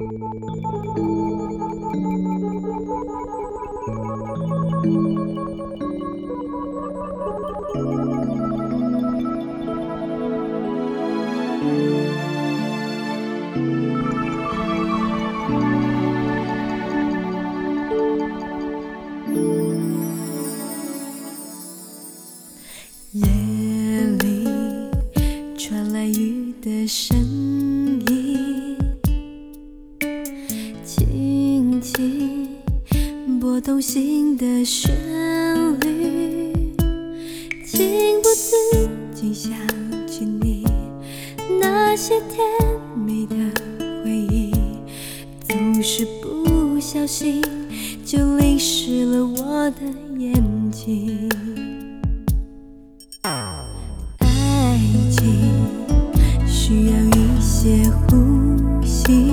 夜里传来雨的声音，轻轻拨动心的旋律，情不自禁想起你那些甜蜜的回忆，总是不小心就淋湿了我的眼睛。爱情需要一些呼吸，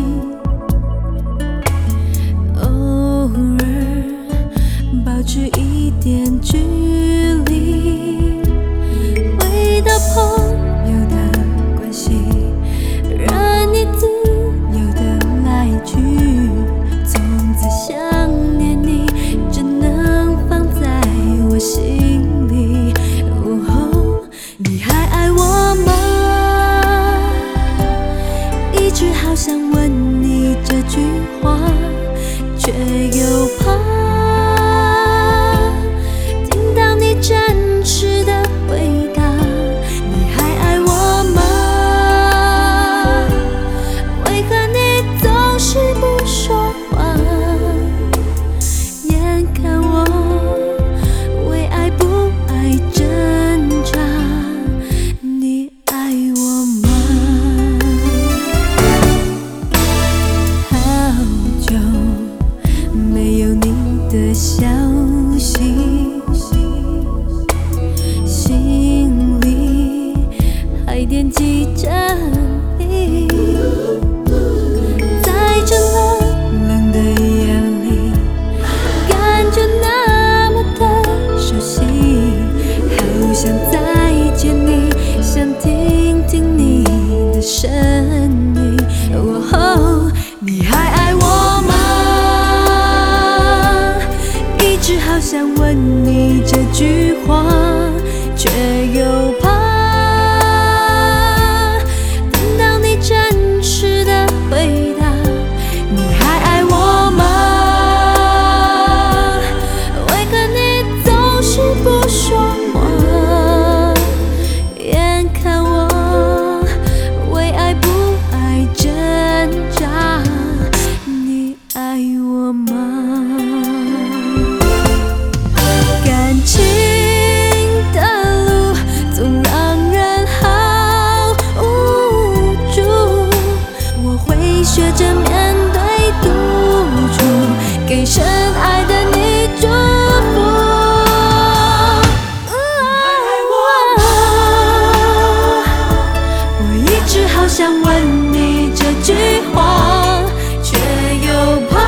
偶尔保持一点距离，回到朋友的关系，让你自由的来去，从此想念你只能放在我心里。你还爱我吗？一直好想问你这句话，却又怕听到你真实的回答。你还爱我吗？为何你总是不说话？眼看我为爱不爱挣扎，你爱我吗？好久没有你的消息，心里还惦记着你，在这冷冷的夜里，感觉那么的熟悉，好想再见你，想听听你的声音。你还爱我吗？一直好想问你这句话，却又怕听到你真实的回答。你还爱我吗？为何你总是不说话？眼看我为爱不爱挣扎，你爱我吗？感情的路总让人好无助，我会学着面对独处，给深爱的你祝福。我一直好想问你这句话，却又怕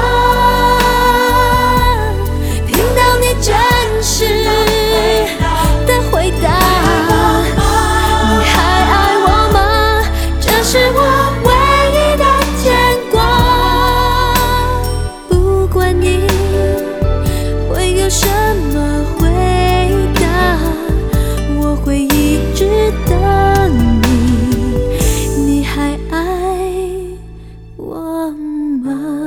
听到你真实的回答。你还爱我吗？这是我唯一的牵挂。不管你会有什么回答，我会一直等你。你还爱我吗？